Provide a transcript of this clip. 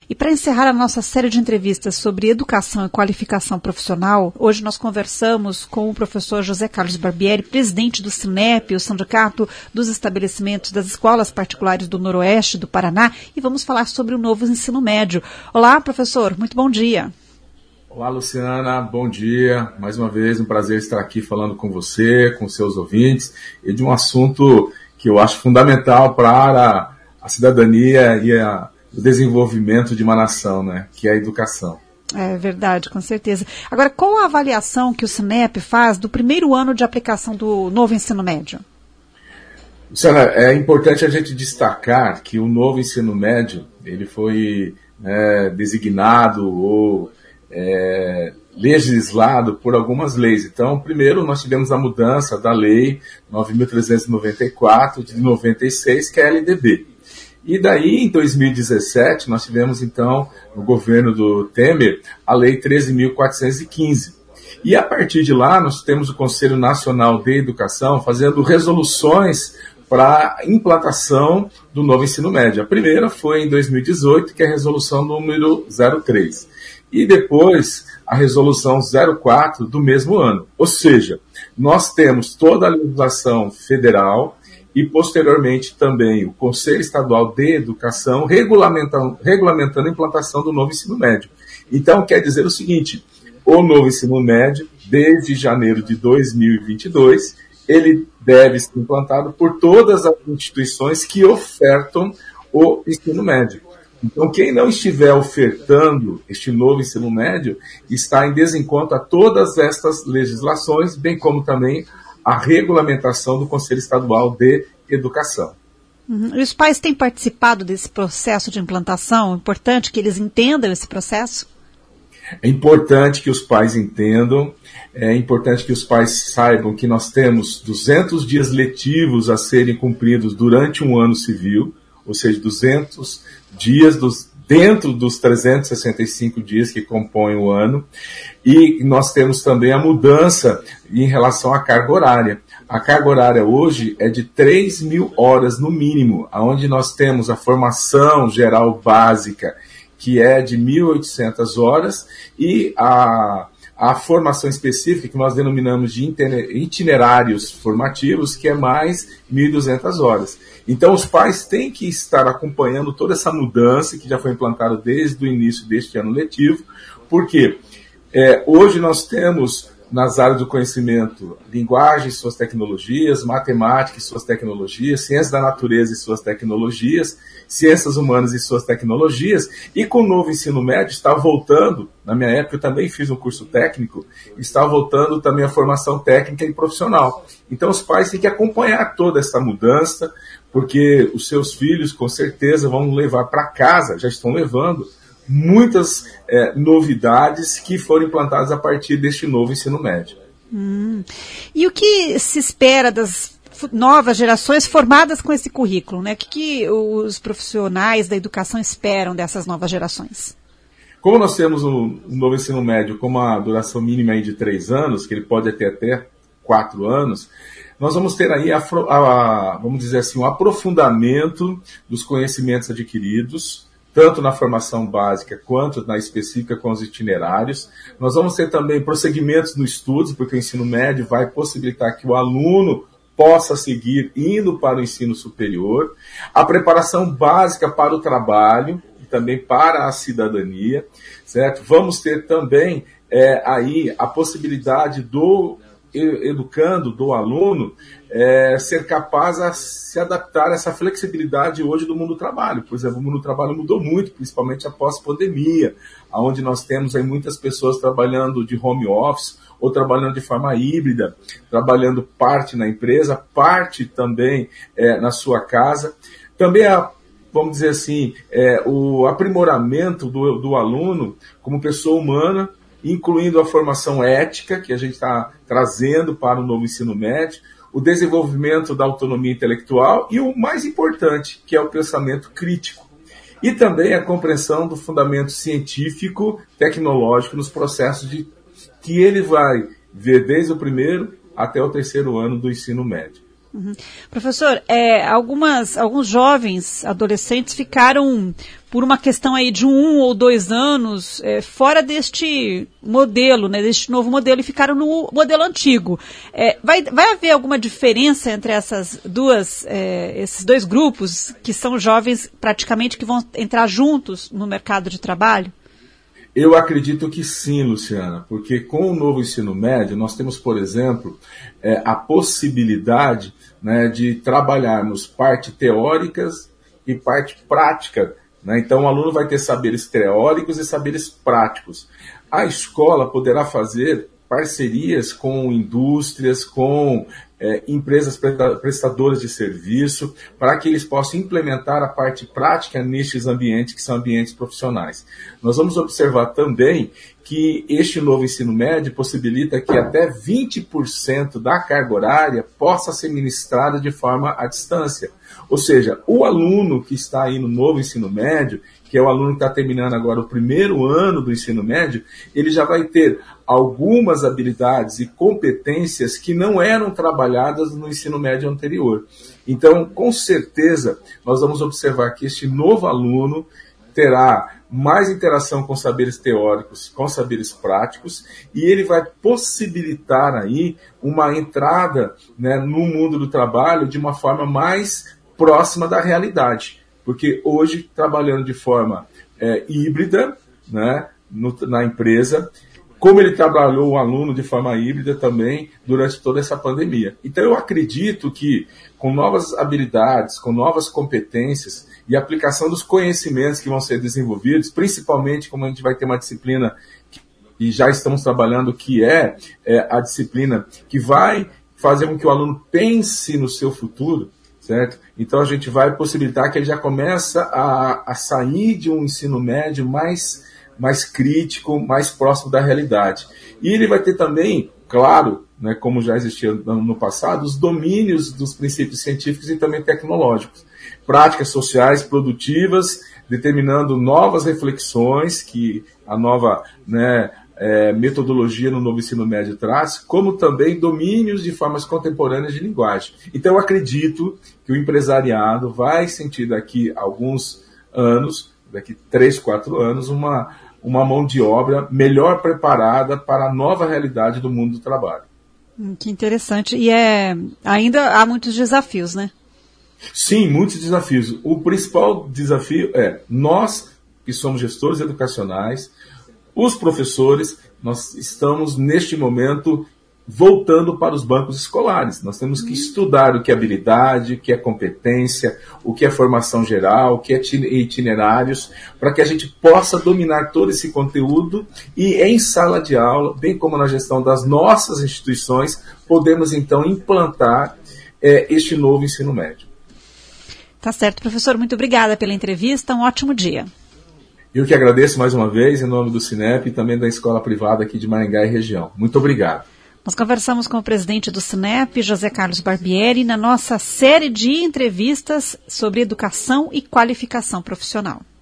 E para encerrar a nossa série de entrevistas sobre educação e qualificação profissional, hoje nós conversamos com o professor José Carlos Barbieri, presidente do SINEP, o Sindicato dos Estabelecimentos das Escolas Particulares do Noroeste do Paraná, e vamos falar sobre o novo ensino médio. Olá, professor, muito bom dia. Olá, Luciana, bom dia. Mais uma vez, um prazer estar aqui falando com você, com seus ouvintes, e de um assunto que eu acho fundamental para a cidadania e o desenvolvimento de uma nação, né, que é a educação. É verdade, com certeza. Agora, qual a avaliação que o SINEP faz do primeiro ano de aplicação do novo ensino médio? Luciana, é importante a gente destacar que o novo ensino médio, ele foi designado ou legislado por algumas leis. Então, primeiro nós tivemos a mudança da lei 9.394 de 96, que é a LDB. E daí, em 2017, nós tivemos, então, no governo do Temer, a Lei 13.415. E, a partir de lá, nós temos o Conselho Nacional de Educação fazendo resoluções para a implantação do novo ensino médio. A primeira foi em 2018, que é a resolução número 03. E depois, a resolução 04 do mesmo ano. Ou seja, nós temos toda a legislação federal e, posteriormente, também o Conselho Estadual de Educação regulamentando a implantação do novo ensino médio. Então, quer dizer o seguinte, o novo ensino médio, desde janeiro de 2022, ele deve ser implantado por todas as instituições que ofertam o ensino médio. Então, quem não estiver ofertando este novo ensino médio está em desencontro a todas estas legislações, bem como também a regulamentação do Conselho Estadual de Educação. E os pais têm participado desse processo de implantação? É importante que eles entendam esse processo? É importante que os pais entendam, é importante que os pais saibam que nós temos 200 dias letivos a serem cumpridos durante um ano civil, ou seja, 200 dias dentro dos 365 dias que compõem o ano, e nós temos também a mudança em relação à carga horária. A carga horária hoje é de 3.000 horas no mínimo, onde nós temos a formação geral básica, que é de 1.800 horas, e a formação específica, que nós denominamos de itinerários formativos, que é mais 1.200 horas. Então, os pais têm que estar acompanhando toda essa mudança que já foi implantada desde o início deste ano letivo, porque hoje nós temos, nas áreas do conhecimento, linguagem e suas tecnologias, matemática e suas tecnologias, ciências da natureza e suas tecnologias, ciências humanas e suas tecnologias, e com o novo ensino médio está voltando, na minha época eu também fiz um curso técnico, está voltando também a formação técnica e profissional. Então os pais têm que acompanhar toda essa mudança, porque os seus filhos com certeza vão levar para casa, já estão levando, muitas novidades que foram implantadas a partir deste novo ensino médio. E o que se espera das novas gerações formadas com esse currículo, né? O que os profissionais da educação esperam dessas novas gerações? Como nós temos o novo ensino médio com uma duração mínima aí de 3 anos, que ele pode ter até 4 anos, nós vamos ter aí, vamos dizer assim, um aprofundamento dos conhecimentos adquiridos, tanto na formação básica quanto na específica com os itinerários. Nós vamos ter também prosseguimentos no estudo, porque o ensino médio vai possibilitar que o aluno possa seguir indo para o ensino superior. A preparação básica para o trabalho e também para a cidadania, certo? Vamos ter também aí a possibilidade do educando, do aluno, ser capaz a se adaptar a essa flexibilidade hoje do mundo do trabalho. Por exemplo, o mundo do trabalho mudou muito, principalmente após a pandemia, onde nós temos aí muitas pessoas trabalhando de home office ou trabalhando de forma híbrida, trabalhando parte na empresa, parte também na sua casa. Também vamos dizer assim, o aprimoramento do aluno como pessoa humana, incluindo a formação ética, que a gente está trazendo para o novo ensino médio, o desenvolvimento da autonomia intelectual e o mais importante, que é o pensamento crítico. E também a compreensão do fundamento científico, tecnológico nos processos que ele vai ver desde o primeiro até o 3º ano do ensino médio. Uhum. Professor, alguns jovens, adolescentes, ficaram, por uma questão aí de 1 ou 2 anos, fora deste modelo, né, deste novo modelo, e ficaram no modelo antigo. Vai haver alguma diferença entre esses 2 grupos, que são jovens praticamente que vão entrar juntos no mercado de trabalho? Eu acredito que sim, Luciana, porque com o novo ensino médio nós temos, por exemplo, a possibilidade, né, de trabalharmos parte teóricas e parte prática, né? Então o aluno vai ter saberes teóricos e saberes práticos. A escola poderá fazer parcerias com indústrias, com empresas prestadoras de serviço, para que eles possam implementar a parte prática nestes ambientes, que são ambientes profissionais. Nós vamos observar também que este novo ensino médio possibilita que até 20% da carga horária possa ser ministrada de forma à distância. Ou seja, o aluno que está aí no novo ensino médio, que é o aluno que está terminando agora o primeiro ano do ensino médio, ele já vai ter algumas habilidades e competências que não eram trabalhadas no ensino médio anterior. Então, com certeza, nós vamos observar que este novo aluno terá mais interação com saberes teóricos, com saberes práticos, e ele vai possibilitar aí uma entrada, né, no mundo do trabalho de uma forma mais próxima da realidade. Porque hoje, trabalhando de forma híbrida, né, na empresa, como ele trabalhou o aluno de forma híbrida também durante toda essa pandemia. Então eu acredito que com novas habilidades, com novas competências e aplicação dos conhecimentos que vão ser desenvolvidos, principalmente como a gente vai ter uma disciplina que já estamos trabalhando, que é a disciplina que vai fazer com que o aluno pense no seu futuro, certo? Então a gente vai possibilitar que ele já comece a sair de um ensino médio mais crítico, mais próximo da realidade. E ele vai ter também, claro, né, como já existia no passado, os domínios dos princípios científicos e também tecnológicos. Práticas sociais produtivas, determinando novas reflexões que a nova, né, metodologia no novo ensino médio traz, como também domínios de formas contemporâneas de linguagem. Então eu acredito que o empresariado vai sentir daqui a alguns anos, daqui 3, 4 anos, uma mão de obra melhor preparada para a nova realidade do mundo do trabalho. Que interessante. E ainda há muitos desafios, né? Sim, muitos desafios. O principal desafio é nós, que somos gestores educacionais, os professores, nós estamos neste momento voltando para os bancos escolares. Nós temos que estudar o que é habilidade, o que é competência, o que é formação geral, o que é itinerários, para que a gente possa dominar todo esse conteúdo e em sala de aula, bem como na gestão das nossas instituições, podemos então implantar este novo ensino médio. Tá certo, professor. Muito obrigada pela entrevista. Um ótimo dia. Eu que agradeço mais uma vez, em nome do Cinep e também da escola privada aqui de Maringá e região. Muito obrigado. Nós conversamos com o presidente do Cinep, José Carlos Barbieri, na nossa série de entrevistas sobre educação e qualificação profissional.